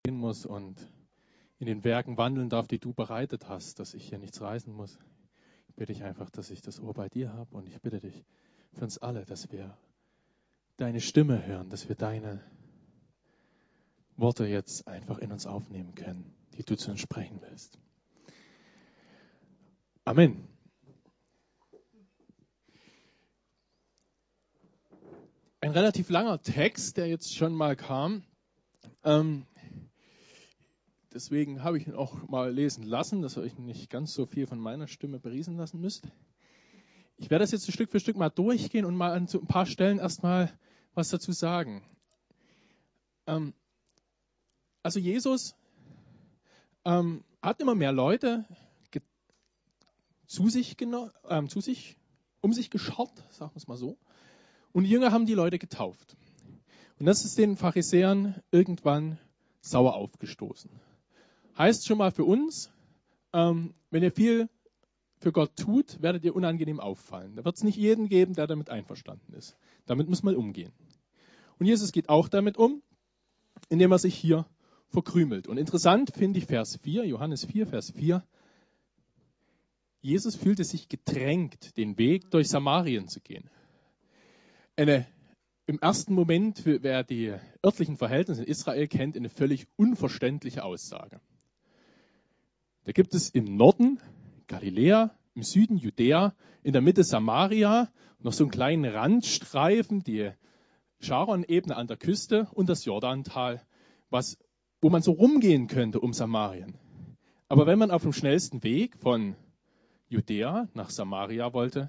gehen muss und in den Werken wandeln darf, die du bereitet hast, dass ich hier nichts reisen muss. Ich bitte dich einfach, dass ich das Ohr bei dir habe und ich bitte dich für uns alle, dass wir deine Stimme hören, dass wir deine Worte jetzt einfach in uns aufnehmen können, die du zu uns sprechen willst. Amen. Ein relativ langer Text, der jetzt schon mal kam. Deswegen habe ich ihn auch mal lesen lassen, dass ihr euch nicht ganz so viel von meiner Stimme beriesen lassen müsst. Ich werde das jetzt Stück für Stück mal durchgehen und mal an so ein paar Stellen erstmal was dazu sagen. Also Jesus hat immer mehr Leute um sich geschart, sagen wir es mal so. Und die Jünger haben die Leute getauft. Und das ist den Pharisäern irgendwann sauer aufgestoßen. Heißt schon mal für uns, wenn ihr viel für Gott tut, werdet ihr unangenehm auffallen. Da wird es nicht jeden geben, der damit einverstanden ist. Damit muss man umgehen. Und Jesus geht auch damit um, indem er sich hier verkrümelt. Und interessant finde ich Vers 4, Johannes 4, Vers 4. Jesus fühlte sich gedrängt, den Weg durch Samarien zu gehen. Im ersten Moment, wer die örtlichen Verhältnisse in Israel kennt, eine völlig unverständliche Aussage. Da gibt es im Norden Galiläa, im Süden Judäa, in der Mitte Samaria, noch so einen kleinen Randstreifen, die Scharon-Ebene an der Küste und das Jordantal, wo man so rumgehen könnte um Samarien. Aber wenn man auf dem schnellsten Weg von Judäa nach Samaria wollte,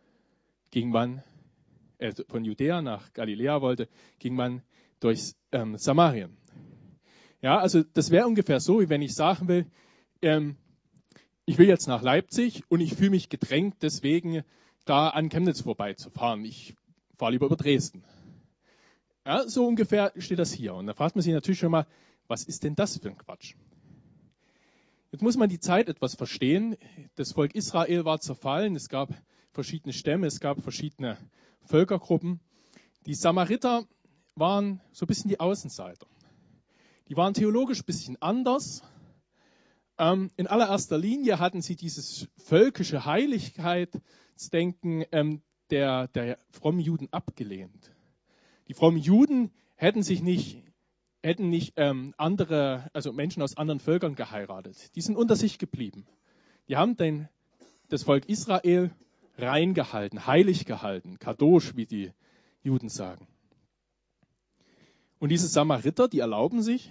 von Judäa nach Galiläa wollte, ging man durch Samarien. Ja, also das wäre ungefähr so, wie wenn ich sagen will, ich will jetzt nach Leipzig und ich fühle mich gedrängt, deswegen da an Chemnitz vorbeizufahren. Ich fahre lieber über Dresden. Ja, so ungefähr steht das hier. Und da fragt man sich natürlich schon mal, was ist denn das für ein Quatsch? Jetzt muss man die Zeit etwas verstehen. Das Volk Israel war zerfallen, es gab verschiedene Stämme, es gab verschiedene Völkergruppen. Die Samariter waren so ein bisschen die Außenseiter. Die waren theologisch ein bisschen anders. In allererster Linie hatten sie dieses völkische Heiligkeitsdenken der frommen Juden abgelehnt. Die frommen Juden hätten nicht Menschen aus anderen Völkern geheiratet. Die sind unter sich geblieben. Die haben das Volk Israel rein gehalten, heilig gehalten, kadosh, wie die Juden sagen. Und diese Samariter, die erlauben sich,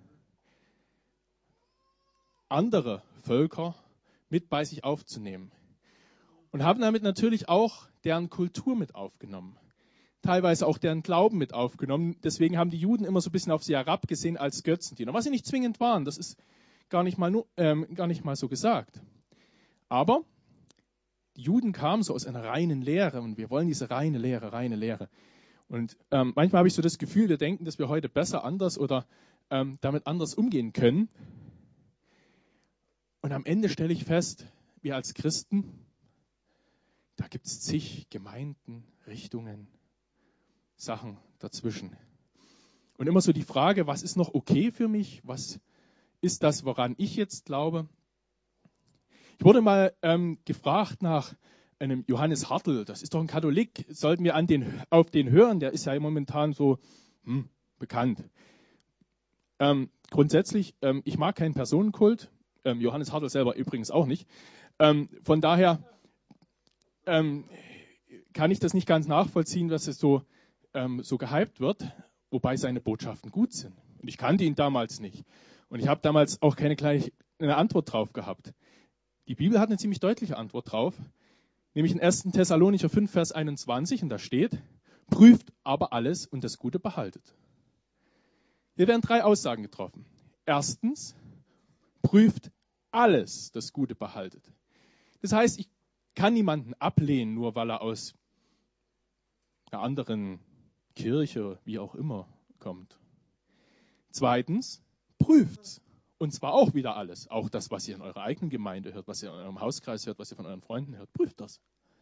andere Völker mit bei sich aufzunehmen. Und haben damit natürlich auch deren Kultur mit aufgenommen. Teilweise auch deren Glauben mit aufgenommen. Deswegen haben die Juden immer so ein bisschen auf sie herabgesehen als Götzendiener. Was sie nicht zwingend waren, das ist gar nicht mal so gesagt. Aber die Juden kamen so aus einer reinen Lehre und wir wollen diese reine Lehre. Und manchmal habe ich so das Gefühl, wir denken, dass wir heute besser, anders oder damit anders umgehen können. Und am Ende stelle ich fest, wir als Christen, da gibt es zig Gemeinden, Richtungen, Sachen dazwischen. Und immer so die Frage, was ist noch okay für mich? Was ist das, woran ich jetzt glaube? Ich wurde mal gefragt nach einem Johannes Hartl, das ist doch ein Katholik, sollten wir auf den hören? Der ist ja momentan so bekannt. Grundsätzlich, ich mag keinen Personenkult, Johannes Hartl selber übrigens auch nicht. Von daher kann ich das nicht ganz nachvollziehen, dass es so gehypt wird, wobei seine Botschaften gut sind. Und ich kannte ihn damals nicht. Und ich habe damals auch eine Antwort drauf gehabt. Die Bibel hat eine ziemlich deutliche Antwort drauf, nämlich in 1. Thessalonicher 5, Vers 21, und da steht, prüft aber alles und das Gute behaltet. Hier werden 3 Aussagen getroffen. Erstens, prüft alles, das Gute behaltet. Das heißt, ich kann niemanden ablehnen, nur weil er aus einer anderen Kirche, wie auch immer, kommt. Zweitens, prüft's. Und zwar auch wieder alles. Auch das, was ihr in eurer eigenen Gemeinde hört, was ihr in eurem Hauskreis hört, was ihr von euren Freunden hört. Prüft das.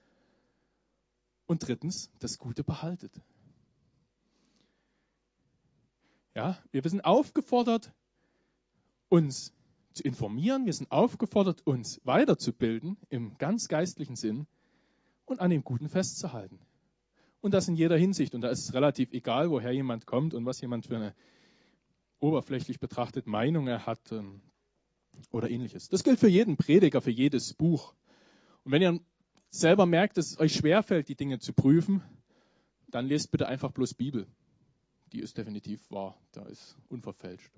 Und drittens, das Gute behaltet. Ja, wir sind aufgefordert, uns zu informieren, wir sind aufgefordert, uns weiterzubilden im ganz geistlichen Sinn und an dem Guten festzuhalten. Und das in jeder Hinsicht. Und da ist es relativ egal, woher jemand kommt und was jemand für eine oberflächlich betrachtet Meinung er hat oder ähnliches. Das gilt für jeden Prediger, für jedes Buch. Und wenn ihr selber merkt, dass es euch schwerfällt, die Dinge zu prüfen, dann lest bitte einfach bloß Bibel. Die ist definitiv wahr, da ist unverfälscht.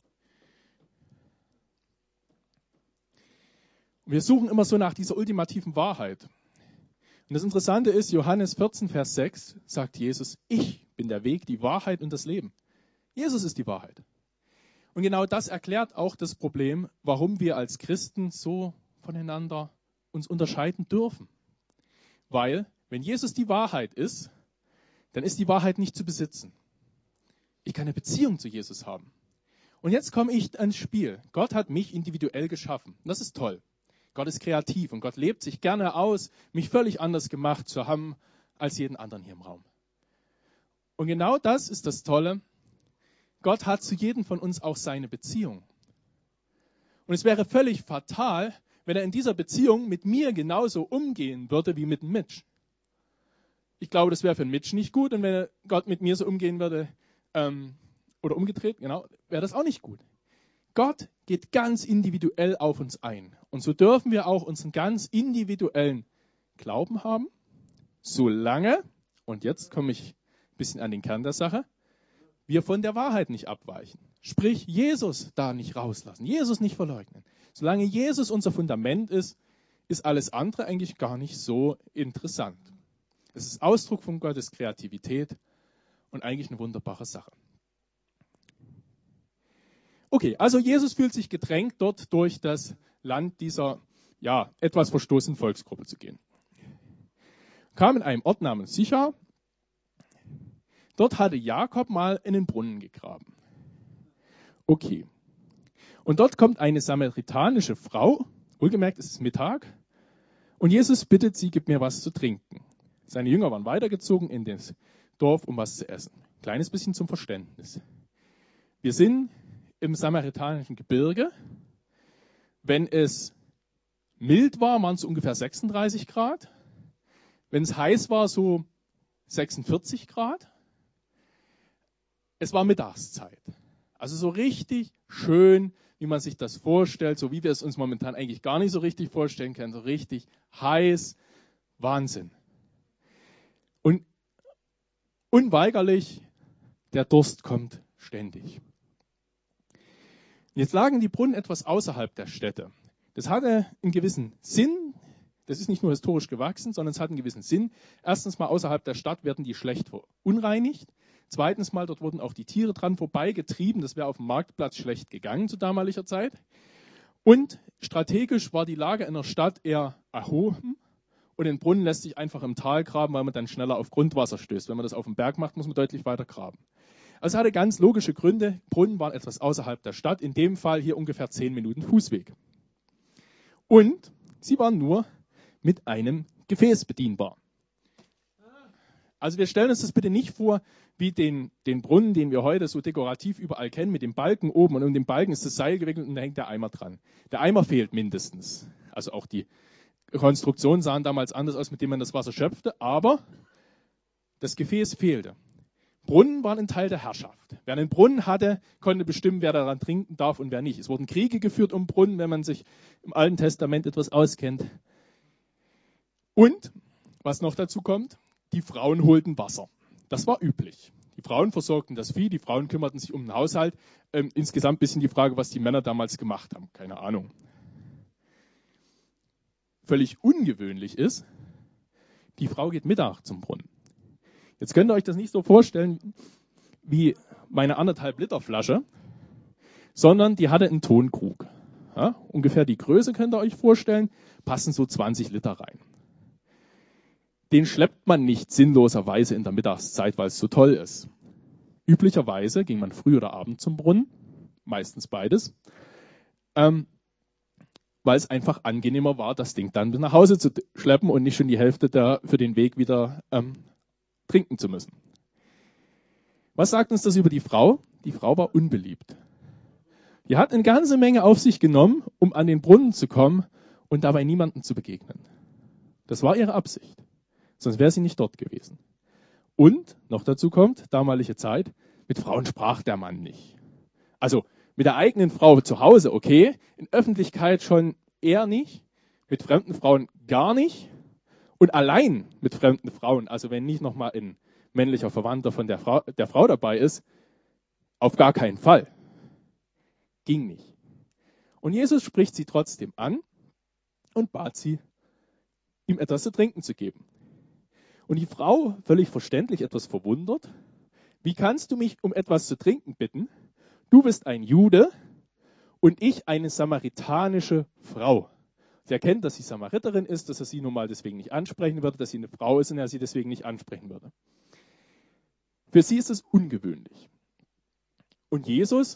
Und wir suchen immer so nach dieser ultimativen Wahrheit. Und das Interessante ist, Johannes 14, Vers 6 sagt Jesus, ich bin der Weg, die Wahrheit und das Leben. Jesus ist die Wahrheit. Und genau das erklärt auch das Problem, warum wir als Christen so voneinander uns unterscheiden dürfen. Weil, wenn Jesus die Wahrheit ist, dann ist die Wahrheit nicht zu besitzen. Ich kann eine Beziehung zu Jesus haben. Und jetzt komme ich ans Spiel. Gott hat mich individuell geschaffen. Und das ist toll. Gott ist kreativ und Gott lebt sich gerne aus, mich völlig anders gemacht zu haben als jeden anderen hier im Raum. Und genau das ist das Tolle. Gott hat zu jedem von uns auch seine Beziehung. Und es wäre völlig fatal, wenn er in dieser Beziehung mit mir genauso umgehen würde wie mit Mitch. Ich glaube, das wäre für einen Mitch nicht gut. Und wenn Gott mit mir so umgehen würde, oder umgedreht, genau, wäre das auch nicht gut. Gott geht ganz individuell auf uns ein. Und so dürfen wir auch unseren ganz individuellen Glauben haben, solange, und jetzt komme ich ein bisschen an den Kern der Sache, wir von der Wahrheit nicht abweichen. Sprich, Jesus da nicht rauslassen, Jesus nicht verleugnen. Solange Jesus unser Fundament ist, ist alles andere eigentlich gar nicht so interessant. Es ist Ausdruck von Gottes Kreativität und eigentlich eine wunderbare Sache. Okay, also Jesus fühlt sich gedrängt, dort durch das Land dieser etwas verstoßenen Volksgruppe zu gehen. Kam in einem Ort namens Sichar. Dort hatte Jakob mal einen Brunnen gegraben. Okay. Und dort kommt eine samaritanische Frau, wohlgemerkt es ist Mittag, und Jesus bittet sie, gib mir was zu trinken. Seine Jünger waren weitergezogen in das Dorf, um was zu essen. Kleines bisschen zum Verständnis. Wir sind im samaritanischen Gebirge. Wenn es mild war, waren es ungefähr 36 Grad. Wenn es heiß war, so 46 Grad. Es war Mittagszeit. Also so richtig schön, wie man sich das vorstellt, so wie wir es uns momentan eigentlich gar nicht so richtig vorstellen können. So richtig heiß, Wahnsinn. Und unweigerlich, der Durst kommt ständig. Jetzt lagen die Brunnen etwas außerhalb der Städte. Das hatte einen gewissen Sinn. Das ist nicht nur historisch gewachsen, sondern es hat einen gewissen Sinn. Erstens mal, außerhalb der Stadt werden die schlecht verunreinigt. Zweitens mal, dort wurden auch die Tiere dran vorbeigetrieben. Das wäre auf dem Marktplatz schlecht gegangen zu damaliger Zeit. Und strategisch war die Lage in der Stadt eher erhoben. Und den Brunnen lässt sich einfach im Tal graben, weil man dann schneller auf Grundwasser stößt. Wenn man das auf dem Berg macht, muss man deutlich weiter graben. Also es hatte ganz logische Gründe. Brunnen waren etwas außerhalb der Stadt. In dem Fall hier ungefähr 10 Minuten Fußweg. Und sie waren nur mit einem Gefäß bedienbar. Also wir stellen uns das bitte nicht vor wie den Brunnen, den wir heute so dekorativ überall kennen, mit dem Balken oben. Und um den Balken ist das Seil gewickelt und da hängt der Eimer dran. Der Eimer fehlt mindestens. Also auch die Konstruktionen sahen damals anders aus, mit denen man das Wasser schöpfte. Aber das Gefäß fehlte. Brunnen waren ein Teil der Herrschaft. Wer einen Brunnen hatte, konnte bestimmen, wer daran trinken darf und wer nicht. Es wurden Kriege geführt um Brunnen, wenn man sich im Alten Testament etwas auskennt. Und, was noch dazu kommt, die Frauen holten Wasser. Das war üblich. Die Frauen versorgten das Vieh, die Frauen kümmerten sich um den Haushalt. Insgesamt ein bisschen die Frage, was die Männer damals gemacht haben. Keine Ahnung. Völlig ungewöhnlich ist, die Frau geht Mittag zum Brunnen. Jetzt könnt ihr euch das nicht so vorstellen wie meine 1,5 Liter Flasche, sondern die hatte einen Tonkrug. Ja, ungefähr die Größe könnt ihr euch vorstellen, passen so 20 Liter rein. Den schleppt man nicht sinnloserweise in der Mittagszeit, weil es so toll ist. Üblicherweise ging man früh oder abend zum Brunnen, meistens beides, weil es einfach angenehmer war, das Ding dann nach Hause zu schleppen und nicht schon die Hälfte für den Weg wieder trinken zu müssen. Was sagt uns das über die Frau? Die Frau war unbeliebt. Die hat eine ganze Menge auf sich genommen, um an den Brunnen zu kommen und dabei niemandem zu begegnen. Das war ihre Absicht. Sonst wäre sie nicht dort gewesen. Und, noch dazu kommt, damalige Zeit, mit Frauen sprach der Mann nicht. Also mit der eigenen Frau zu Hause, okay, in Öffentlichkeit schon eher nicht, mit fremden Frauen gar nicht und allein mit fremden Frauen, also wenn nicht nochmal ein männlicher Verwandter von der Frau dabei ist, auf gar keinen Fall. Ging nicht. Und Jesus spricht sie trotzdem an und bat sie, ihm etwas zu trinken zu geben. Und die Frau, völlig verständlich, etwas verwundert, wie kannst du mich um etwas zu trinken bitten? Du bist ein Jude und ich eine samaritanische Frau. Sie erkennt, dass sie Samariterin ist, dass er sie nun mal deswegen nicht ansprechen würde, dass sie eine Frau ist und er sie deswegen nicht ansprechen würde. Für sie ist es ungewöhnlich. Und Jesus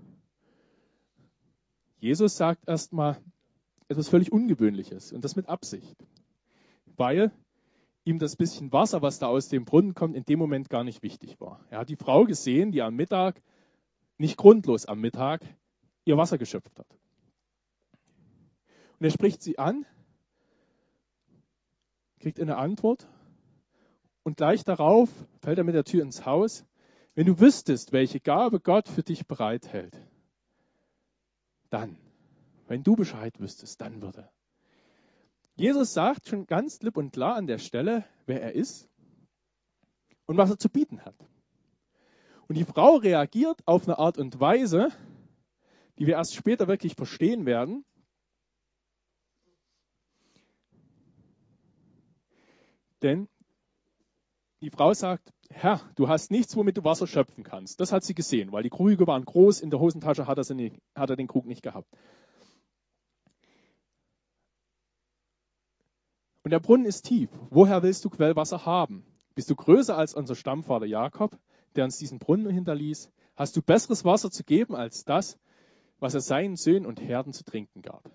sagt erstmal etwas völlig Ungewöhnliches und das mit Absicht, weil ihm das bisschen Wasser, was da aus dem Brunnen kommt, in dem Moment gar nicht wichtig war. Er hat die Frau gesehen, die am Mittag, nicht grundlos am Mittag, ihr Wasser geschöpft hat. Und er spricht sie an, kriegt eine Antwort und gleich darauf fällt er mit der Tür ins Haus. Wenn du wüsstest, welche Gabe Gott für dich bereithält, dann, wenn du Bescheid wüsstest, dann würde. Jesus sagt schon ganz klipp und klar an der Stelle, wer er ist und was er zu bieten hat. Und die Frau reagiert auf eine Art und Weise, die wir erst später wirklich verstehen werden. Denn die Frau sagt, Herr, du hast nichts, womit du Wasser schöpfen kannst. Das hat sie gesehen, weil die Krüge waren groß, in der Hosentasche hat er den Krug nicht gehabt. Und der Brunnen ist tief. Woher willst du Quellwasser haben? Bist du größer als unser Stammvater Jakob, der uns diesen Brunnen hinterließ? Hast du besseres Wasser zu geben als das, was er seinen Söhnen und Herden zu trinken gab?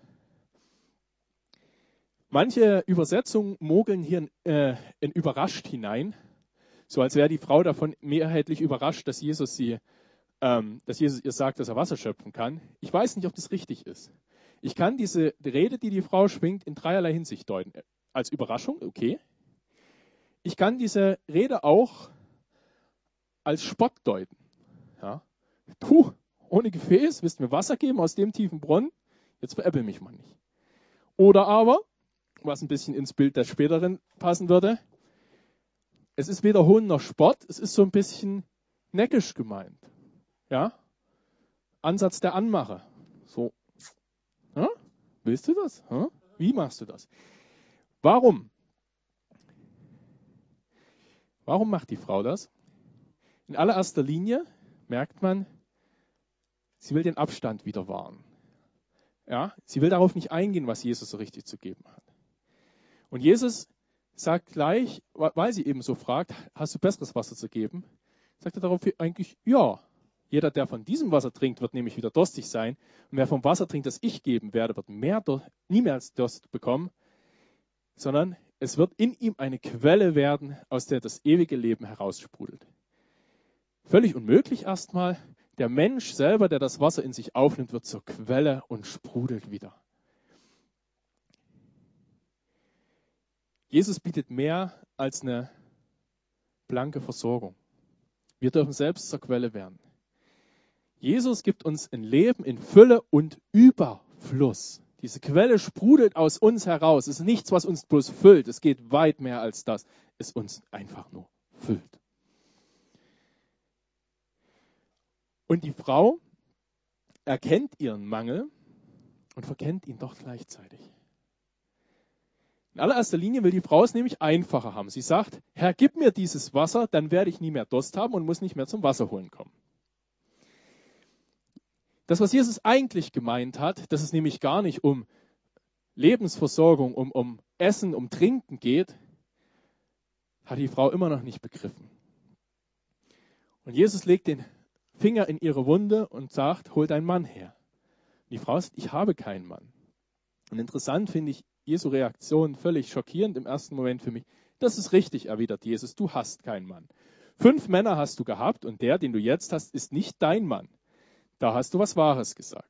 Manche Übersetzungen mogeln hier in überrascht hinein, so als wäre die Frau davon mehrheitlich überrascht, dass Jesus ihr sagt, dass er Wasser schöpfen kann. Ich weiß nicht, ob das richtig ist. Ich kann diese Rede, die die Frau schwingt, in dreierlei Hinsicht deuten. Als Überraschung, okay. Ich kann diese Rede auch als Spott deuten. Ja. Du, ohne Gefäß, willst du mir Wasser geben aus dem tiefen Brunnen? Jetzt veräppel mich mal nicht. Oder aber, was ein bisschen ins Bild der späteren passen würde, es ist weder Hohn noch Spott, es ist so ein bisschen neckisch gemeint. Ja? Ansatz der Anmache. So. Ja? Willst du das? Ja? Wie machst du das? Warum? Warum macht die Frau das? In allererster Linie merkt man, sie will den Abstand wieder wahren. Ja? Sie will darauf nicht eingehen, was Jesus so richtig zu geben hat. Und Jesus sagt gleich, weil sie eben so fragt, hast du besseres Wasser zu geben? Sagt er darauf eigentlich, ja. Jeder, der von diesem Wasser trinkt, wird nämlich wieder durstig sein. Und wer vom Wasser trinkt, das ich geben werde, wird niemals Durst bekommen, sondern es wird in ihm eine Quelle werden, aus der das ewige Leben heraussprudelt. Völlig unmöglich erstmal. Der Mensch selber, der das Wasser in sich aufnimmt, wird zur Quelle und sprudelt wieder. Jesus bietet mehr als eine blanke Versorgung. Wir dürfen selbst zur Quelle werden. Jesus gibt uns ein Leben in Fülle und Überfluss. Diese Quelle sprudelt aus uns heraus. Es ist nichts, was uns bloß füllt. Es geht weit mehr als das. Es uns einfach nur füllt. Und die Frau erkennt ihren Mangel und verkennt ihn doch gleichzeitig. In allererster Linie will die Frau es nämlich einfacher haben. Sie sagt, Herr, gib mir dieses Wasser, dann werde ich nie mehr Durst haben und muss nicht mehr zum Wasser holen kommen. Das, was Jesus eigentlich gemeint hat, dass es nämlich gar nicht um Lebensversorgung, um Essen, um Trinken geht, hat die Frau immer noch nicht begriffen. Und Jesus legt den Finger in ihre Wunde und sagt, hol deinen Mann her. Und die Frau sagt, ich habe keinen Mann. Und interessant finde ich Jesu Reaktion völlig schockierend im ersten Moment für mich. Das ist richtig, erwidert Jesus, du hast keinen Mann. 5 Männer hast du gehabt und der, den du jetzt hast, ist nicht dein Mann. Da hast du was Wahres gesagt.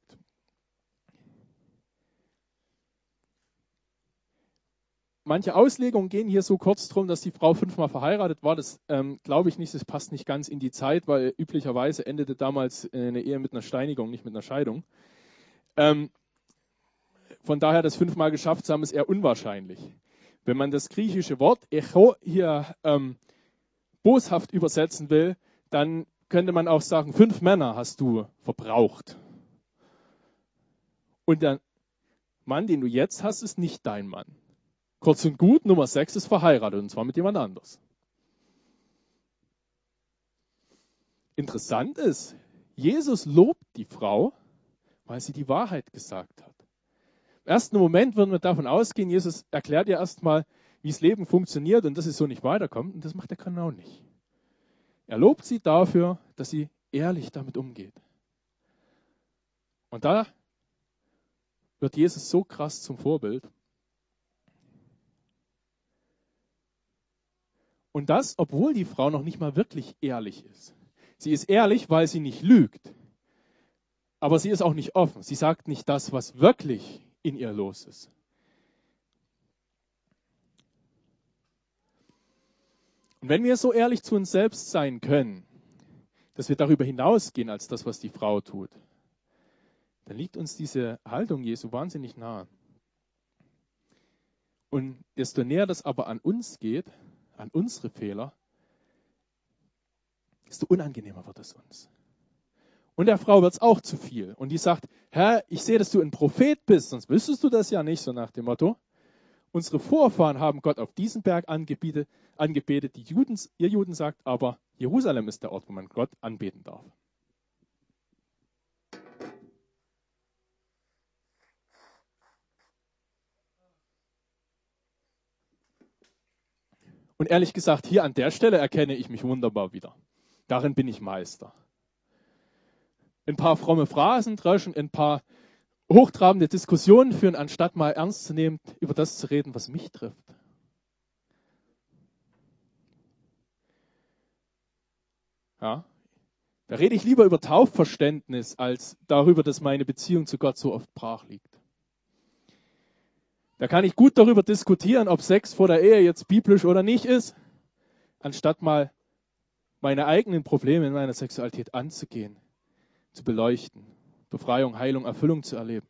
Manche Auslegungen gehen hier so kurz drum, dass die Frau 5-mal verheiratet war. Das glaube ich nicht, das passt nicht ganz in die Zeit, weil üblicherweise endete damals eine Ehe mit einer Steinigung, nicht mit einer Scheidung. Von daher, das 5-mal geschafft zu haben, ist eher unwahrscheinlich. Wenn man das griechische Wort Echo hier boshaft übersetzen will, dann könnte man auch sagen, 5 Männer hast du verbraucht. Und der Mann, den du jetzt hast, ist nicht dein Mann. Kurz und gut, Nummer 6 ist verheiratet, und zwar mit jemand anders. Interessant ist, Jesus lobt die Frau, weil sie die Wahrheit gesagt hat. Im ersten Moment würden wir davon ausgehen, Jesus erklärt ihr erstmal, wie das Leben funktioniert und dass es so nicht weiterkommt. Und das macht er genau nicht. Er lobt sie dafür, dass sie ehrlich damit umgeht. Und da wird Jesus so krass zum Vorbild. Und das, obwohl die Frau noch nicht mal wirklich ehrlich ist. Sie ist ehrlich, weil sie nicht lügt. Aber sie ist auch nicht offen. Sie sagt nicht das, was wirklich in ihr los ist. Und wenn wir so ehrlich zu uns selbst sein können, dass wir darüber hinausgehen als das, was die Frau tut, dann liegt uns diese Haltung Jesu wahnsinnig nahe. Und desto näher das aber an uns geht, an unsere Fehler, desto unangenehmer wird es uns. Und der Frau wird es auch zu viel. Und die sagt, Herr, ich sehe, dass du ein Prophet bist, sonst wüsstest du das ja nicht, so nach dem Motto. Unsere Vorfahren haben Gott auf diesem Berg angebetet. Ihr Juden sagt aber, Jerusalem ist der Ort, wo man Gott anbeten darf. Und ehrlich gesagt, hier an der Stelle erkenne ich mich wunderbar wieder. Darin bin ich Meister. Ein paar fromme Phrasen dreschen, ein paar hochtrabende Diskussionen führen, anstatt mal ernst zu nehmen, über das zu reden, was mich trifft. Ja, da rede ich lieber über Taufverständnis, als darüber, dass meine Beziehung zu Gott so oft brach liegt. Da kann ich gut darüber diskutieren, ob Sex vor der Ehe jetzt biblisch oder nicht ist, anstatt mal meine eigenen Probleme in meiner Sexualität anzugehen, zu beleuchten, Befreiung, Heilung, Erfüllung zu erleben.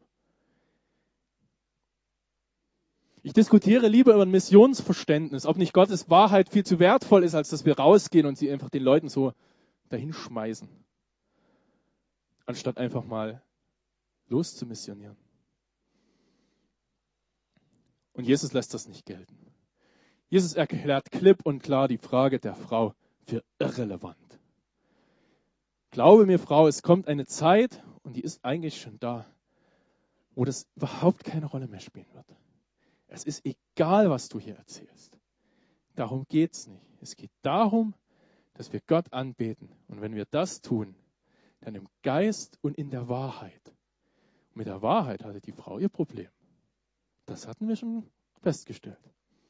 Ich diskutiere lieber über ein Missionsverständnis, ob nicht Gottes Wahrheit viel zu wertvoll ist, als dass wir rausgehen und sie einfach den Leuten so dahinschmeißen, anstatt einfach mal loszumissionieren. Und Jesus lässt das nicht gelten. Jesus erklärt klipp und klar die Frage der Frau für irrelevant. Glaube mir, Frau, es kommt eine Zeit, und die ist eigentlich schon da, wo das überhaupt keine Rolle mehr spielen wird. Es ist egal, was du hier erzählst. Darum geht es nicht. Es geht darum, dass wir Gott anbeten. Und wenn wir das tun, dann im Geist und in der Wahrheit. Und mit der Wahrheit hatte die Frau ihr Problem. Das hatten wir schon festgestellt.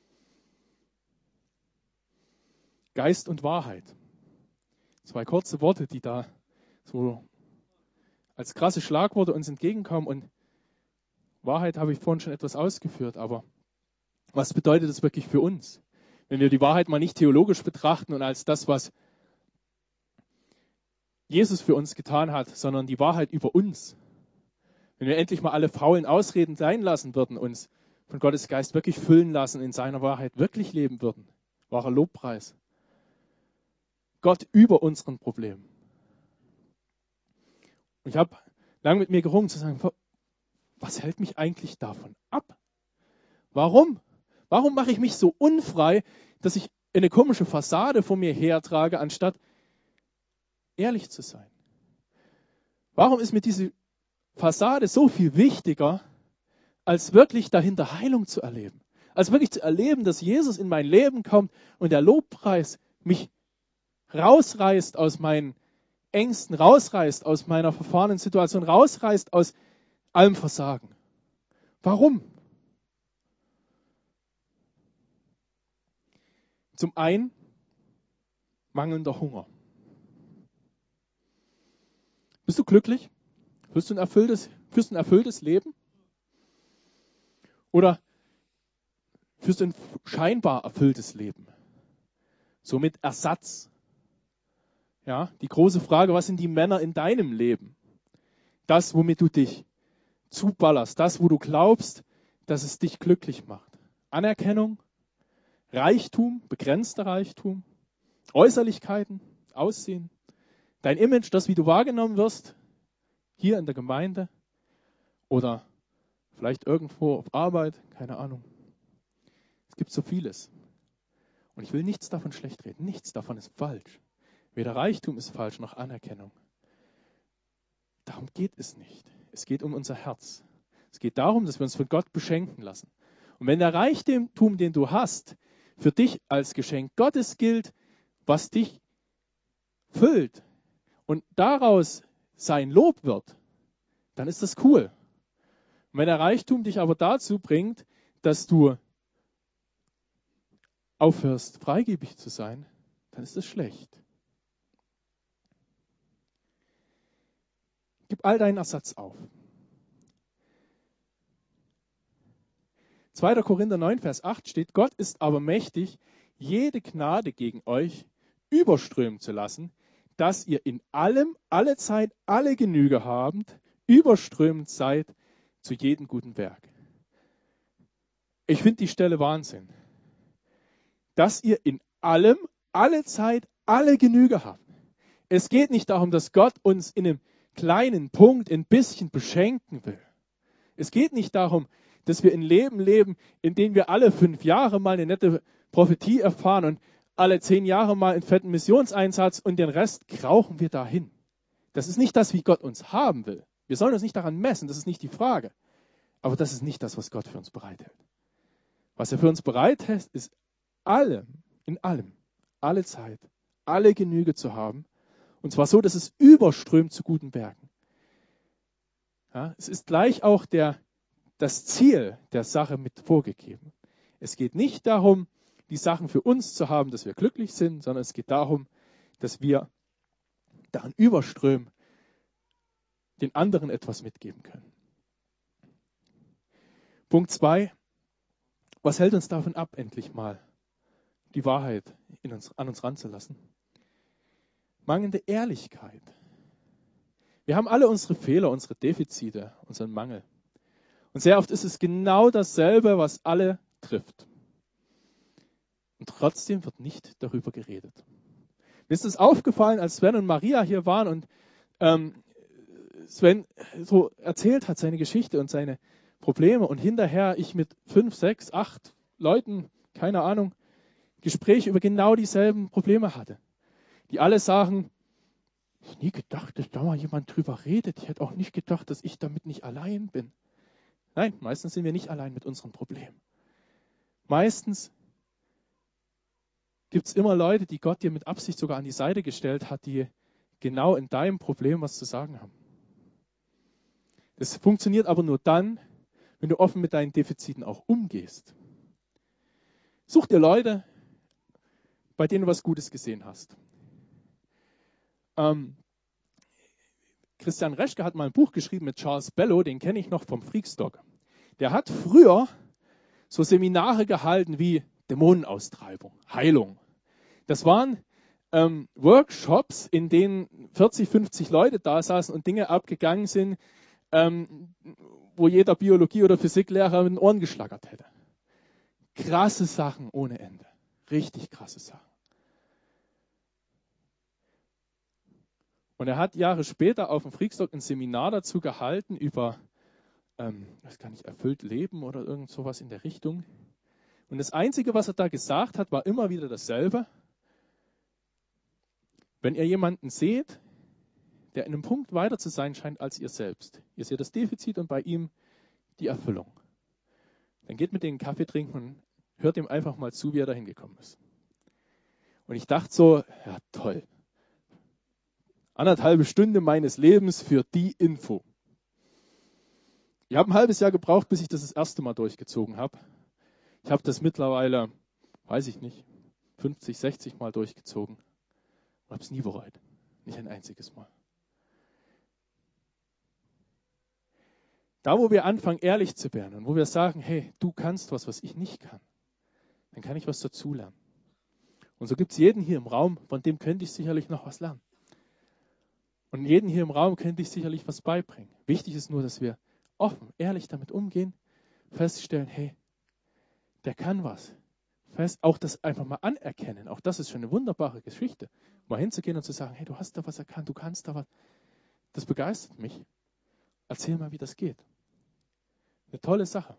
Geist und Wahrheit. 2 kurze Worte, die da so als krasse Schlagworte uns entgegenkommen. Und Wahrheit habe ich vorhin schon etwas ausgeführt, aber was bedeutet das wirklich für uns? Wenn wir die Wahrheit mal nicht theologisch betrachten und als das, was Jesus für uns getan hat, sondern die Wahrheit über uns. Wenn wir endlich mal alle faulen Ausreden sein lassen würden, uns von Gottes Geist wirklich füllen lassen, in seiner Wahrheit wirklich leben würden. Wahrer Lobpreis. Gott über unseren Problemen. Und ich habe lange mit mir gerungen zu sagen, was hält mich eigentlich davon ab? Warum? Warum mache ich mich so unfrei, dass ich eine komische Fassade vor mir hertrage, anstatt ehrlich zu sein? Warum ist mir diese Fassade so viel wichtiger, als wirklich dahinter Heilung zu erleben? Als wirklich zu erleben, dass Jesus in mein Leben kommt und der Lobpreis mich rausreißt aus meinen Ängsten, rausreißt aus meiner verfahrenen Situation, rausreißt aus allem Versagen. Warum? Zum einen mangelnder Hunger. Bist du glücklich? Führst du ein erfülltes Leben? Oder führst du ein scheinbar erfülltes Leben? So mit Ersatz. Ja, die große Frage, was sind die Männer in deinem Leben? Das, womit du dich zuballerst, das, wo du glaubst, dass es dich glücklich macht. Anerkennung, Reichtum, begrenzter Reichtum, Äußerlichkeiten, Aussehen, dein Image, das, wie du wahrgenommen wirst, hier in der Gemeinde oder vielleicht irgendwo auf Arbeit, keine Ahnung. Es gibt so vieles. Und ich will nichts davon schlecht reden. Nichts davon ist falsch. Weder Reichtum ist falsch, noch Anerkennung. Darum geht es nicht. Es geht um unser Herz. Es geht darum, dass wir uns von Gott beschenken lassen. Und wenn der Reichtum, den du hast, für dich als Geschenk Gottes gilt, was dich füllt und daraus sein Lob wird, dann ist das cool. Und wenn der Reichtum dich aber dazu bringt, dass du aufhörst, freigebig zu sein, dann ist das schlecht. Gib all deinen Ersatz auf. 2. Korinther 9, Vers 8 steht, Gott ist aber mächtig, jede Gnade gegen euch überströmen zu lassen, dass ihr in allem, alle Zeit, alle Genüge habend, überströmend seid zu jedem guten Werk. Ich finde die Stelle Wahnsinn. Dass ihr in allem, alle Zeit, alle Genüge habt. Es geht nicht darum, dass Gott uns in einem kleinen Punkt ein bisschen beschenken will. Es geht nicht darum, dass wir ein Leben leben, in dem wir alle 5 Jahre mal eine nette Prophetie erfahren und alle 10 Jahre mal einen fetten Missionseinsatz und den Rest krauchen wir dahin. Das ist nicht das, wie Gott uns haben will. Wir sollen uns nicht daran messen, das ist nicht die Frage. Aber das ist nicht das, was Gott für uns bereithält. Was er für uns bereithält, ist in allem, alle Zeit, alle Genüge zu haben. Und zwar so, dass es überströmt zu guten Werken. Ja, es ist gleich auch das Ziel der Sache mit vorgegeben. Es geht nicht darum, die Sachen für uns zu haben, dass wir glücklich sind, sondern es geht darum, dass wir daran überströmen, den anderen etwas mitgeben können. Punkt 2. Was hält uns davon ab, endlich mal die Wahrheit an uns ranzulassen? Mangelnde Ehrlichkeit. Wir haben alle unsere Fehler, unsere Defizite, unseren Mangel. Und sehr oft ist es genau dasselbe, was alle trifft. Und trotzdem wird nicht darüber geredet. Mir ist es aufgefallen, als Sven und Maria hier waren und Sven so erzählt hat, seine Geschichte und seine Probleme und hinterher ich mit 5, 6, 8 Leuten, keine Ahnung, Gespräche über genau dieselben Probleme hatte. Die alle sagen, ich hätte nie gedacht, dass da mal jemand drüber redet. Ich hätte auch nicht gedacht, dass ich damit nicht allein bin. Nein, meistens sind wir nicht allein mit unseren Problemen. Meistens gibt es immer Leute, die Gott dir mit Absicht sogar an die Seite gestellt hat, die genau in deinem Problem was zu sagen haben. Das funktioniert aber nur dann, wenn du offen mit deinen Defiziten auch umgehst. Such dir Leute, bei denen du was Gutes gesehen hast. Christian Reschke hat mal ein Buch geschrieben mit Charles Bellow, den kenne ich noch vom Freakstock. Der hat früher so Seminare gehalten wie Dämonenaustreibung, Heilung. Das waren Workshops, in denen 40, 50 Leute da saßen und Dinge abgegangen sind, wo jeder Biologie- oder Physiklehrer mit den Ohren geschlagert hätte. Krasse Sachen ohne Ende. Richtig krasse Sachen. Und er hat Jahre später auf dem Freakstock ein Seminar dazu gehalten über, erfüllt Leben oder irgend sowas in der Richtung. Und das Einzige, was er da gesagt hat, war immer wieder dasselbe. Wenn ihr jemanden seht, der in einem Punkt weiter zu sein scheint als ihr selbst, ihr seht das Defizit und bei ihm die Erfüllung, dann geht mit dem Kaffee trinken und hört ihm einfach mal zu, wie er da hingekommen ist. Und ich dachte so, ja toll. 1,5 Stunde meines Lebens für die Info. Ich habe ein halbes Jahr gebraucht, bis ich das erste Mal durchgezogen habe. Ich habe das mittlerweile, weiß ich nicht, 50, 60 Mal durchgezogen und habe es nie bereut. Nicht ein einziges Mal. Da, wo wir anfangen, ehrlich zu werden und wo wir sagen, hey, du kannst was ich nicht kann, dann kann ich was dazulernen. Und so gibt es jeden hier im Raum, von dem könnte ich sicherlich noch was lernen. Und jeden hier im Raum könnte ich sicherlich was beibringen. Wichtig ist nur, dass wir offen, ehrlich damit umgehen, feststellen, hey, der kann was. Auch das einfach mal anerkennen. Auch das ist schon eine wunderbare Geschichte. Mal hinzugehen und zu sagen, hey, du hast da was erkannt, du kannst da was. Das begeistert mich. Erzähl mal, wie das geht. Eine tolle Sache.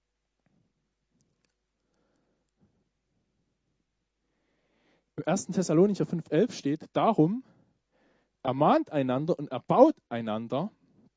Im 1. Thessalonicher 5,11 steht, darum ermahnt einander und erbaut einander,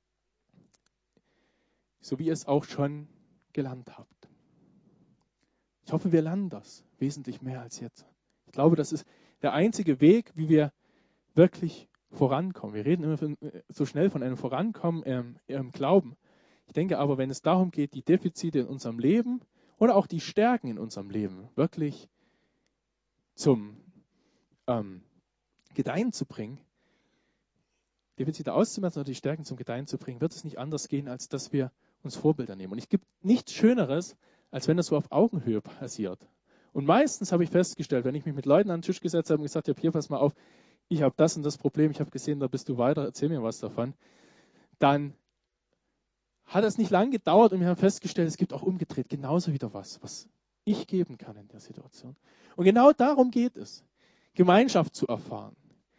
so wie ihr es auch schon gelernt habt. Ich hoffe, wir lernen das wesentlich mehr als jetzt. Ich glaube, das ist der einzige Weg, wie wir wirklich vorankommen. Wir reden immer so schnell von einem Vorankommen im Glauben. Ich denke aber, wenn es darum geht, die Defizite in unserem Leben oder auch die Stärken in unserem Leben wirklich zum Gedeihen zu bringen, Defizite auszumerzen oder die Stärken zum Gedeihen zu bringen, wird es nicht anders gehen, als dass wir uns Vorbilder nehmen. Und es gibt nichts Schöneres, als wenn das so auf Augenhöhe passiert. Und meistens habe ich festgestellt, wenn ich mich mit Leuten an den Tisch gesetzt habe und gesagt habe, hier, pass mal auf, ich habe das und das Problem, ich habe gesehen, da bist du weiter, erzähl mir was davon, dann hat es nicht lange gedauert und wir haben festgestellt, es gibt auch umgedreht genauso wieder was ich geben kann in der Situation. Und genau darum geht es, Gemeinschaft zu erfahren,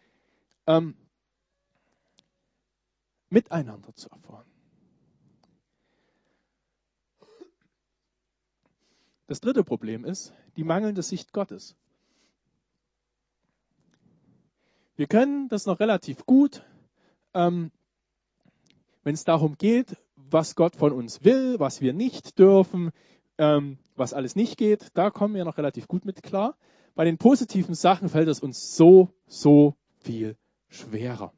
miteinander zu erfahren. Das dritte Problem ist die mangelnde Sicht Gottes. Wir können das noch relativ gut, wenn es darum geht, was Gott von uns will, was wir nicht dürfen, was alles nicht geht, da kommen wir noch relativ gut mit klar. Bei den positiven Sachen fällt es uns so viel schwerer.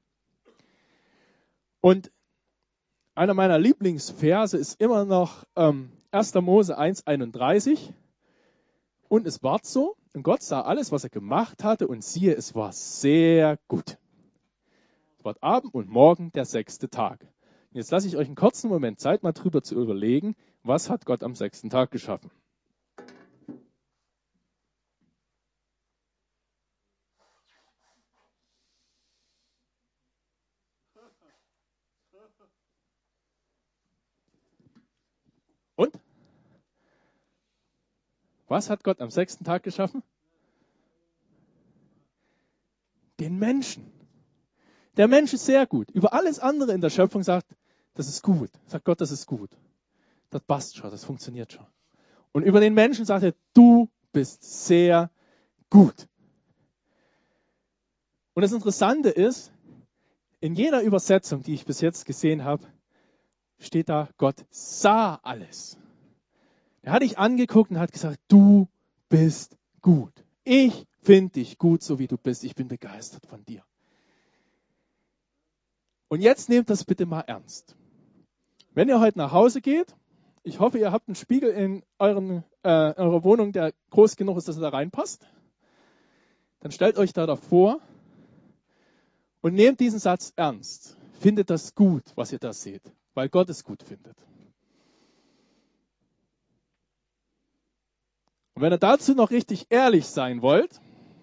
Und einer meiner Lieblingsverse ist immer noch 1. Mose 1,31. Und es ward so, und Gott sah alles, was er gemacht hatte, und siehe, es war sehr gut. Es war Abend und Morgen der 6. Tag. Und jetzt lasse ich euch einen kurzen Moment Zeit, mal drüber zu überlegen, was hat Gott am 6. Tag geschaffen. Und? Was hat Gott am 6. Tag geschaffen? Den Menschen. Der Mensch ist sehr gut. Über alles andere in der Schöpfung sagt, das ist gut. Sagt Gott, das ist gut. Das passt schon, das funktioniert schon. Und über den Menschen sagt er, du bist sehr gut. Und das Interessante ist, in jeder Übersetzung, die ich bis jetzt gesehen habe, steht da, Gott sah alles. Er hat dich angeguckt und hat gesagt, du bist gut. Ich finde dich gut, so wie du bist. Ich bin begeistert von dir. Und jetzt nehmt das bitte mal ernst. Wenn ihr heute nach Hause geht, ich hoffe, ihr habt einen Spiegel in eurer Wohnung, der groß genug ist, dass er da reinpasst. Dann stellt euch da davor und nehmt diesen Satz ernst. Findet das gut, was ihr da seht, weil Gott es gut findet. Und wenn ihr dazu noch richtig ehrlich sein wollt,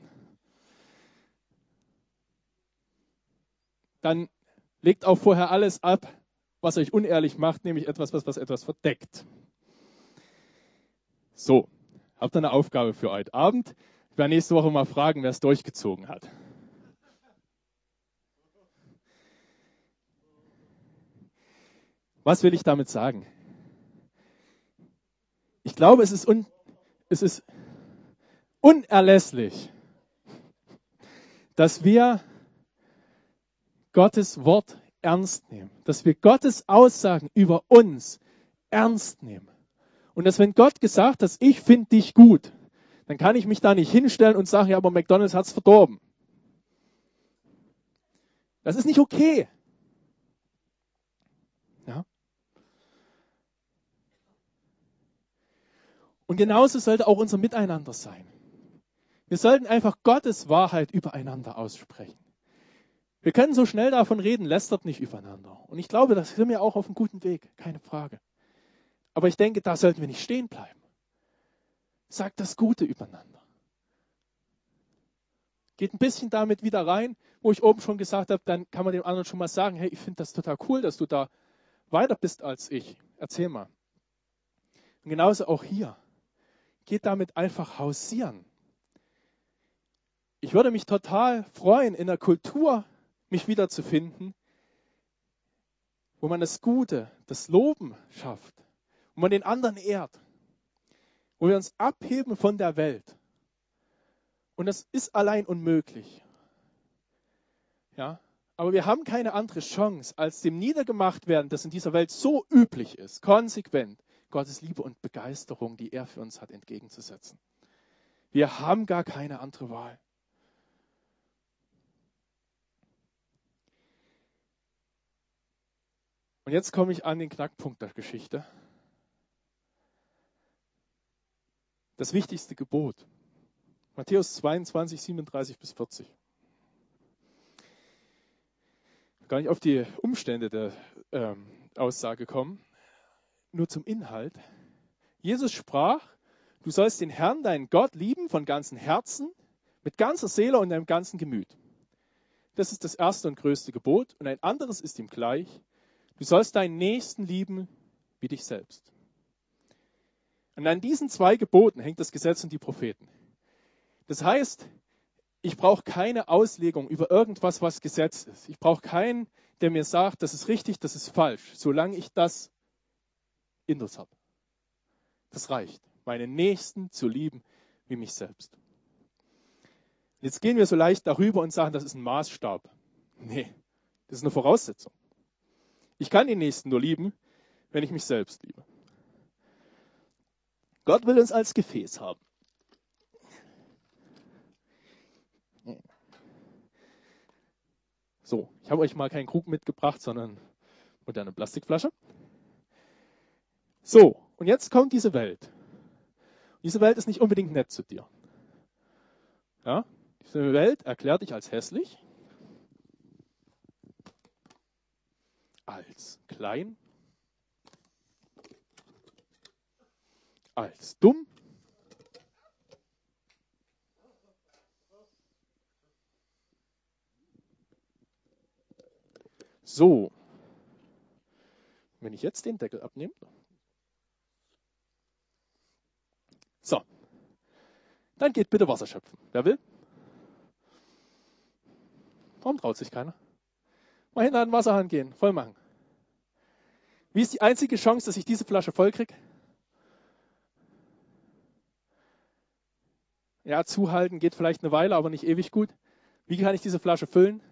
dann legt auch vorher alles ab, was euch unehrlich macht, nämlich etwas, was etwas verdeckt. So, habt ihr eine Aufgabe für heute Abend. Ich werde nächste Woche mal fragen, wer es durchgezogen hat. Was will ich damit sagen? Ich glaube, es ist unerlässlich, dass wir Gottes Wort ernst nehmen, dass wir Gottes Aussagen über uns ernst nehmen. Und dass wenn Gott gesagt hat, ich finde dich gut, dann kann ich mich da nicht hinstellen und sagen, ja, aber McDonald's hat es verdorben. Das ist nicht okay. Ja? Und genauso sollte auch unser Miteinander sein. Wir sollten einfach Gottes Wahrheit übereinander aussprechen. Wir können so schnell davon reden, lästert nicht übereinander. Und ich glaube, da sind wir auch auf einem guten Weg, keine Frage. Aber ich denke, da sollten wir nicht stehen bleiben. Sagt das Gute übereinander. Geht ein bisschen damit wieder rein, wo ich oben schon gesagt habe, dann kann man dem anderen schon mal sagen, hey, ich finde das total cool, dass du da weiter bist als ich. Erzähl mal. Und genauso auch hier. Geht damit einfach hausieren. Ich würde mich total freuen, in der Kultur mich wiederzufinden, wo man das Gute, das Loben schafft, wo man den anderen ehrt, wo wir uns abheben von der Welt. Und das ist allein unmöglich. Ja? Aber wir haben keine andere Chance, als dem Niedergemachtwerden, das in dieser Welt so üblich ist, konsequent Gottes Liebe und Begeisterung, die er für uns hat, entgegenzusetzen. Wir haben gar keine andere Wahl. Und jetzt komme ich an den Knackpunkt der Geschichte. Das wichtigste Gebot. Matthäus 22, 37 bis 40. Gar nicht auf die Umstände der Aussage kommen, nur zum Inhalt. Jesus sprach, du sollst den Herrn, deinen Gott, lieben von ganzem Herzen, mit ganzer Seele und deinem ganzen Gemüt. Das ist das erste und größte Gebot. Und ein anderes ist ihm gleich. Du sollst deinen Nächsten lieben wie dich selbst. Und an diesen zwei Geboten hängt das Gesetz und die Propheten. Das heißt, ich brauche keine Auslegung über irgendwas, was Gesetz ist. Ich brauche keinen, der mir sagt, das ist richtig, das ist falsch, solange ich das Intus habe. Das reicht, meinen Nächsten zu lieben wie mich selbst. Jetzt gehen wir so leicht darüber und sagen, das ist ein Maßstab. Nee, das ist eine Voraussetzung. Ich kann den Nächsten nur lieben, wenn ich mich selbst liebe. Gott will uns als Gefäß haben. So, ich habe euch mal keinen Krug mitgebracht, sondern eine moderne Plastikflasche. So, und jetzt kommt diese Welt. Diese Welt ist nicht unbedingt nett zu dir. Ja? Diese Welt erklärt dich als hässlich, als klein, als dumm, so. Wenn ich jetzt den Deckel abnehme. So. Dann geht bitte Wasser schöpfen. Wer will? Warum traut sich keiner? Mal hinter den Wasserhahn gehen, voll machen. Wie ist die einzige Chance, dass ich diese Flasche voll kriege? Ja, zuhalten geht vielleicht eine Weile, aber nicht ewig gut. Wie kann ich diese Flasche füllen?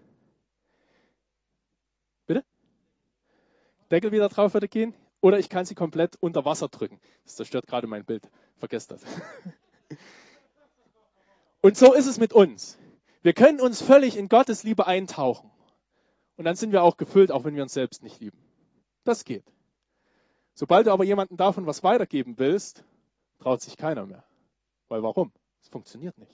Bitte? Deckel wieder drauf würde gehen? Oder ich kann sie komplett unter Wasser drücken. Das zerstört gerade mein Bild. Vergesst das. Und so ist es mit uns. Wir können uns völlig in Gottes Liebe eintauchen. Und dann sind wir auch gefüllt, auch wenn wir uns selbst nicht lieben. Das geht. Sobald du aber jemandem davon was weitergeben willst, traut sich keiner mehr. Weil warum? Es funktioniert nicht.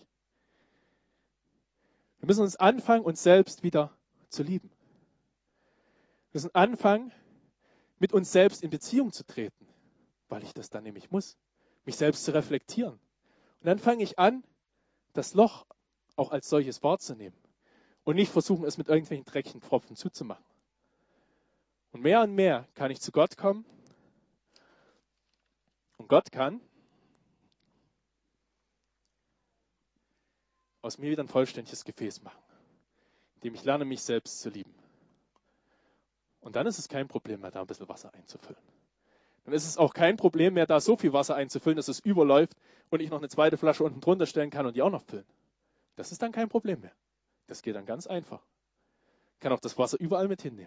Wir müssen uns anfangen, uns selbst wieder zu lieben. Wir müssen anfangen, mit uns selbst in Beziehung zu treten, weil ich das dann nämlich muss, mich selbst zu reflektieren. Und dann fange ich an, das Loch auch als solches wahrzunehmen und nicht versuchen, es mit irgendwelchen dreckigen Tropfen zuzumachen. Und mehr kann ich zu Gott kommen und Gott kann aus mir wieder ein vollständiges Gefäß machen, indem ich lerne, mich selbst zu lieben. Und dann ist es kein Problem mehr, da ein bisschen Wasser einzufüllen. Dann ist es auch kein Problem mehr, da so viel Wasser einzufüllen, dass es überläuft und ich noch eine zweite Flasche unten drunter stellen kann und die auch noch füllen. Das ist dann kein Problem mehr. Das geht dann ganz einfach. Ich kann auch das Wasser überall mit hinnehmen.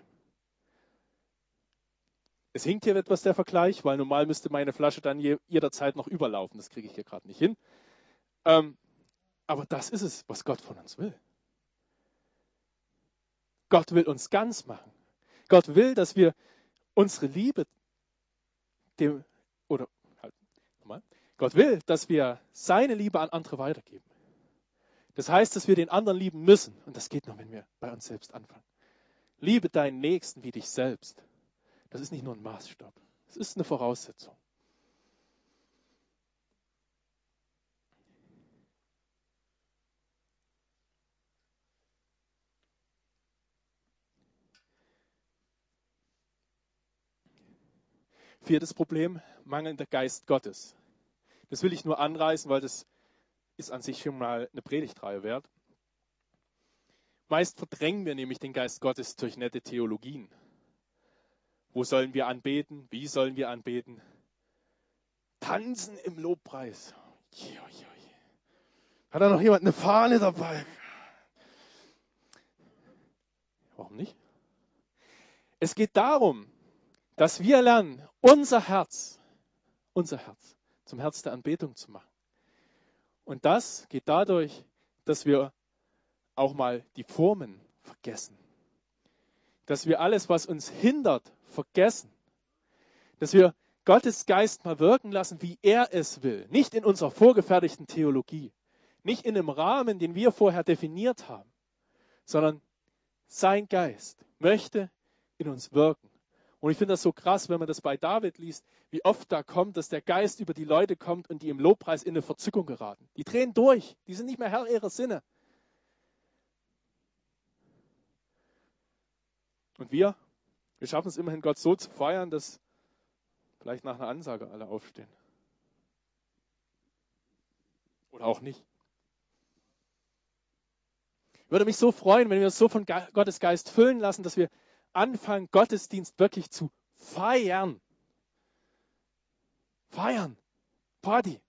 Es hinkt hier etwas der Vergleich, weil normal müsste meine Flasche dann jederzeit noch überlaufen. Das kriege ich hier gerade nicht hin. Aber das ist es, was Gott von uns will. Gott will uns ganz machen. Gott will, dass wir unsere Liebe Gott will, dass wir seine Liebe an andere weitergeben. Das heißt, dass wir den anderen lieben müssen. Und das geht nur, wenn wir bei uns selbst anfangen. Liebe deinen Nächsten wie dich selbst. Das ist nicht nur ein Maßstab. Es ist eine Voraussetzung. Viertes Problem, mangelnder Geist Gottes. Das will ich nur anreißen, weil das ist an sich schon mal eine Predigtreihe wert. Meist verdrängen wir nämlich den Geist Gottes durch nette Theologien. Wo sollen wir anbeten? Wie sollen wir anbeten? Tanzen im Lobpreis. Hat da noch jemand eine Fahne dabei? Warum nicht? Es geht darum, dass wir lernen, unser Herz zum Herz der Anbetung zu machen. Und das geht dadurch, dass wir auch mal die Formen vergessen. Dass wir alles, was uns hindert, vergessen. Dass wir Gottes Geist mal wirken lassen, wie er es will. Nicht in unserer vorgefertigten Theologie. Nicht in einem Rahmen, den wir vorher definiert haben. Sondern sein Geist möchte in uns wirken. Und ich finde das so krass, wenn man das bei David liest, wie oft da kommt, dass der Geist über die Leute kommt und die im Lobpreis in eine Verzückung geraten. Die drehen durch. Die sind nicht mehr Herr ihrer Sinne. Und wir schaffen es immerhin, Gott so zu feiern, dass vielleicht nach einer Ansage alle aufstehen. Oder auch nicht. Ich würde mich so freuen, wenn wir uns so von Gottes Geist füllen lassen, dass wir anfangen, Gottesdienst wirklich zu feiern. Feiern. Party.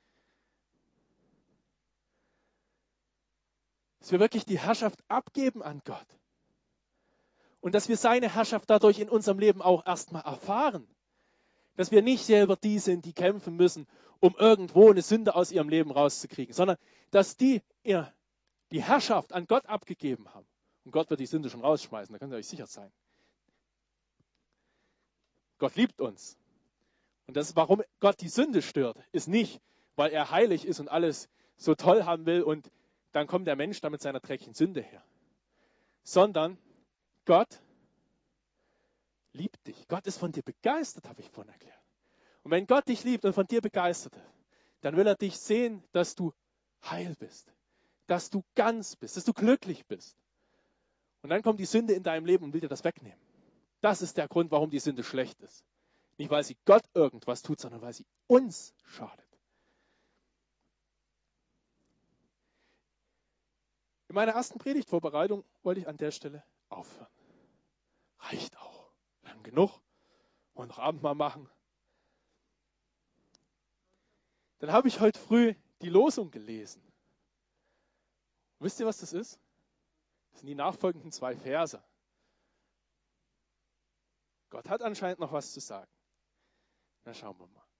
Dass wir wirklich die Herrschaft abgeben an Gott. Und dass wir seine Herrschaft dadurch in unserem Leben auch erstmal erfahren. Dass wir nicht selber die sind, die kämpfen müssen, um irgendwo eine Sünde aus ihrem Leben rauszukriegen, sondern dass die Herrschaft an Gott abgegeben haben. Und Gott wird die Sünde schon rausschmeißen, da könnt ihr euch sicher sein. Gott liebt uns. Und das, warum Gott die Sünde stört, ist nicht, weil er heilig ist und alles so toll haben will und dann kommt der Mensch da mit seiner dreckigen Sünde her. Sondern Gott liebt dich. Gott ist von dir begeistert, habe ich vorhin erklärt. Und wenn Gott dich liebt und von dir begeistert ist, dann will er dich sehen, dass du heil bist, dass du ganz bist, dass du glücklich bist. Und dann kommt die Sünde in deinem Leben und will dir das wegnehmen. Das ist der Grund, warum die Sünde schlecht ist. Nicht, weil sie Gott irgendwas tut, sondern weil sie uns schadet. In meiner ersten Predigtvorbereitung wollte ich an der Stelle aufhören. Reicht auch. Lang genug. Wollen noch Abendmahl machen. Dann habe ich heute früh die Losung gelesen. Wisst ihr, was das ist? Das sind die nachfolgenden 2 Verse. Gott hat anscheinend noch was zu sagen. Na, schauen wir mal.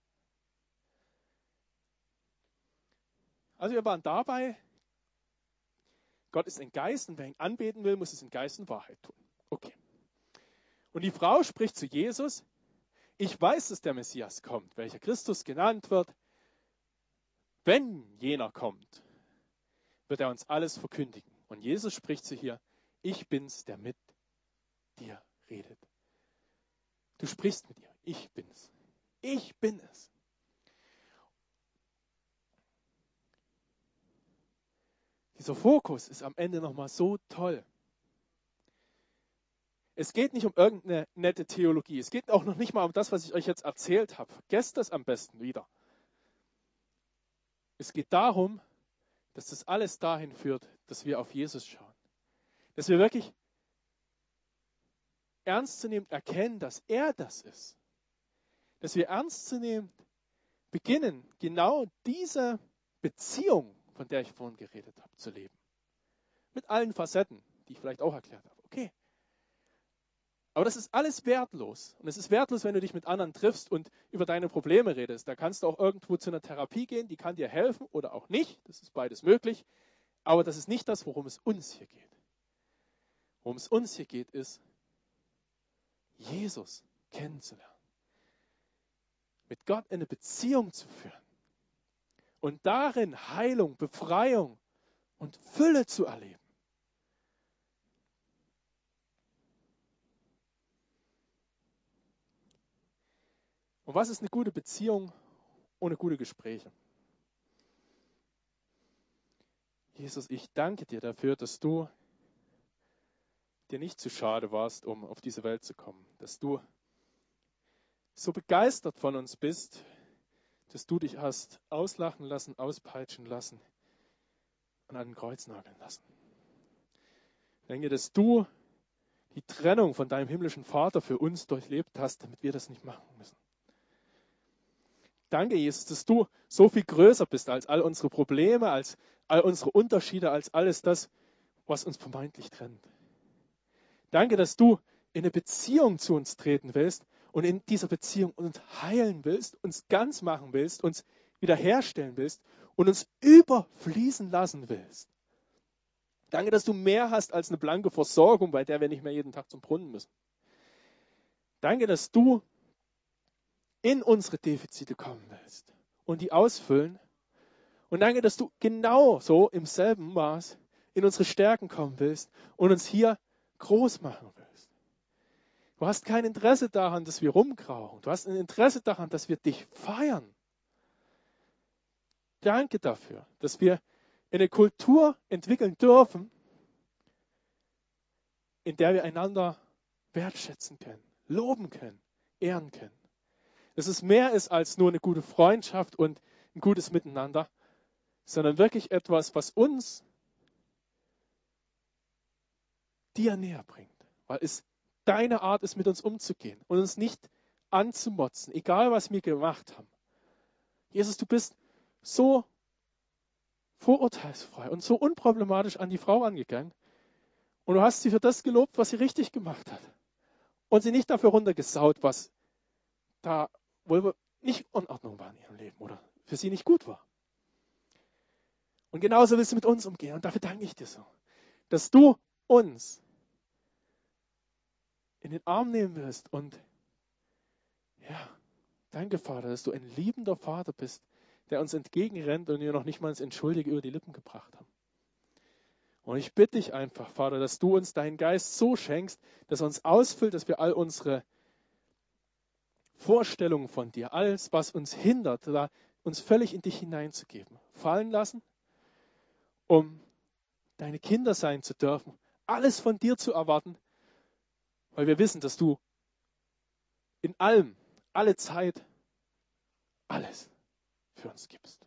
Also wir waren dabei, Gott ist ein Geist und wer ihn anbeten will, muss es in Geist und Wahrheit tun. Okay. Und die Frau spricht zu Jesus, ich weiß, dass der Messias kommt, welcher Christus genannt wird. Wenn jener kommt, wird er uns alles verkündigen. Und Jesus spricht zu ihr, ich bin's, der mit dir redet. Du sprichst mit ihr, ich bin's. Ich bin es. Dieser Fokus ist am Ende nochmal so toll. Es geht nicht um irgendeine nette Theologie. Es geht auch noch nicht mal um das, was ich euch jetzt erzählt habe. Vergesst das am besten wieder. Es geht darum, dass das alles dahin führt, dass wir auf Jesus schauen. Dass wir wirklich ernstzunehmend erkennen, dass er das ist. Dass wir ernstzunehmend beginnen, genau diese Beziehung, von der ich vorhin geredet habe, zu leben. Mit allen Facetten, die ich vielleicht auch erklärt habe. Okay. Aber das ist alles wertlos. Und es ist wertlos, wenn du dich mit anderen triffst und über deine Probleme redest. Da kannst du auch irgendwo zu einer Therapie gehen, die kann dir helfen oder auch nicht. Das ist beides möglich. Aber das ist nicht das, worum es uns hier geht. Worum es uns hier geht, ist, Jesus kennenzulernen. Mit Gott eine Beziehung zu führen. Und darin Heilung, Befreiung und Fülle zu erleben. Und was ist eine gute Beziehung ohne gute Gespräche? Jesus, ich danke dir dafür, dass du dir nicht zu schade warst, um auf diese Welt zu kommen. Dass du so begeistert von uns bist, dass du dich hast auslachen lassen, auspeitschen lassen und an den Kreuz nageln lassen. Ich denke, dass du die Trennung von deinem himmlischen Vater für uns durchlebt hast, damit wir das nicht machen müssen. Danke, Jesus, dass du so viel größer bist als all unsere Probleme, als all unsere Unterschiede, als alles das, was uns vermeintlich trennt. Danke, dass du in eine Beziehung zu uns treten willst und in dieser Beziehung uns heilen willst, uns ganz machen willst, uns wiederherstellen willst und uns überfließen lassen willst. Danke, dass du mehr hast als eine blanke Versorgung, bei der wir nicht mehr jeden Tag zum Brunnen müssen. Danke, dass du in unsere Defizite kommen willst und die ausfüllen. Und danke, dass du genauso im selben Maß in unsere Stärken kommen willst und uns hier groß machen willst. Du hast kein Interesse daran, dass wir rumkrauchen. Du hast ein Interesse daran, dass wir dich feiern. Danke dafür, dass wir eine Kultur entwickeln dürfen, in der wir einander wertschätzen können, loben können, ehren können. Dass es mehr ist als nur eine gute Freundschaft und ein gutes Miteinander, sondern wirklich etwas, was uns dir näher bringt. Weil es deine Art ist, mit uns umzugehen und uns nicht anzumotzen, egal was wir gemacht haben. Jesus, du bist so vorurteilsfrei und so unproblematisch an die Frau angegangen. Und du hast sie für das gelobt, was sie richtig gemacht hat. Und sie nicht dafür runtergesaut, was da wohl nicht in Ordnung war in ihrem Leben oder für sie nicht gut war. Und genauso willst du mit uns umgehen. Und dafür danke ich dir so, dass du uns in den Arm nehmen willst. Und ja, danke, Vater, dass du ein liebender Vater bist, der uns entgegenrennt und wir noch nicht mal ins Entschuldige über die Lippen gebracht haben. Und ich bitte dich einfach, Vater, dass du uns deinen Geist so schenkst, dass er uns ausfüllt, dass wir all unsere Vorstellungen von dir, alles, was uns hindert, da uns völlig in dich hineinzugeben, fallen lassen, um deine Kinder sein zu dürfen, alles von dir zu erwarten, weil wir wissen, dass du in allem, alle Zeit, alles für uns gibst.